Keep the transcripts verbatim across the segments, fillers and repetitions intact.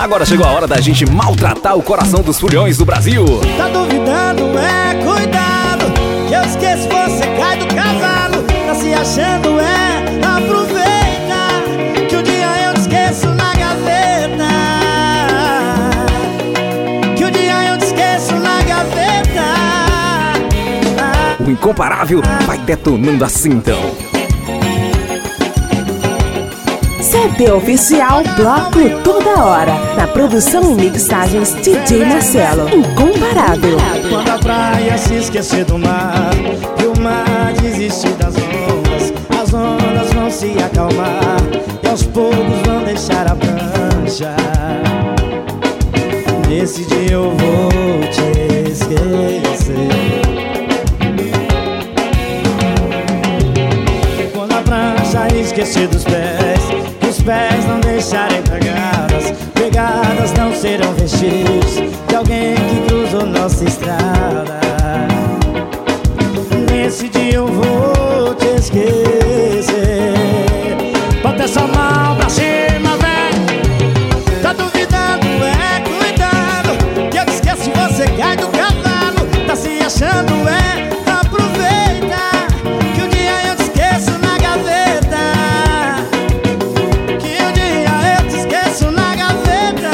Agora chegou a hora da gente maltratar o coração dos furiões do Brasil. Tá duvidando, é, cuidado, que eu esqueço, você cai do cavalo. Tá se achando, é, aproveita, que um dia eu te esqueço na gaveta. Que um dia eu te esqueço na gaveta. O incomparável vai detonando assim então. C D Oficial Bloco Toda Hora. Na produção e mixagens D J Marcelo. Incomparável. Quando a praia se esquecer do mar e o mar desistir das ondas, as ondas vão se acalmar e aos poucos vão deixar a prancha. Nesse dia eu vou te esquecer. Quando a prancha esquecer dos pés, os pés não deixarem pegadas, pegadas não serão vestígios de alguém que cruzou nossa estrada. Nesse dia eu vou te esquecer. Bota essa mão pra cima, vem. Tá duvidando, é, cuidado, que eu te esqueço, você cai do cavalo. Tá se achando, é, aproveita, que um dia eu te esqueço na gaveta. Que um dia eu te esqueço na gaveta.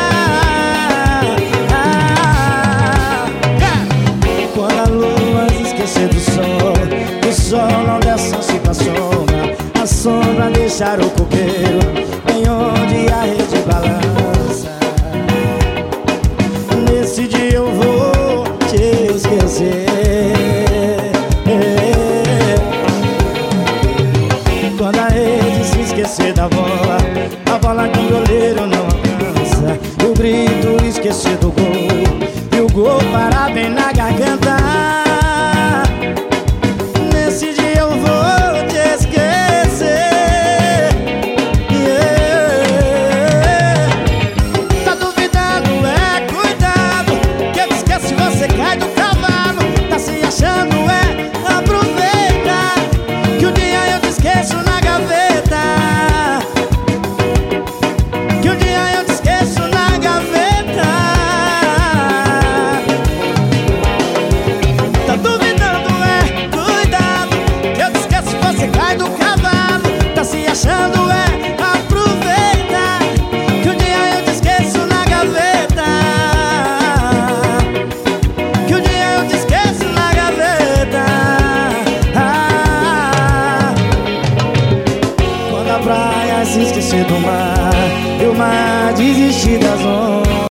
Ah, é. Quando a lua se esquecer do sol, o sol não desce pra sombra, a sombra deixar o coqueiro em onde a rede balança. Nesse dia eu vou te esquecer. Quando a rede se esquecer da bola, a bola que o goleiro não alcança, o grito esquecer do gol e o gol parar bem na garganta. Nesse dia eu vou te esquecer. Yeah. Tá duvidando, é, cuidado, que eu te esqueço e você cai do cavalo. Tá se achando, é, aproveita, que um dia eu te esqueço na gaveta. Que um dia eu te esqueço na gaveta. Tá duvidando, é, cuidado, que eu te esqueço, você cai do cavalo. Tá se achando, é, aproveita, que um dia eu te esqueço na gaveta. Que um dia eu te esqueço na gaveta. Ah, quando a praia se esquecer do mar e o mar desistir das ondas,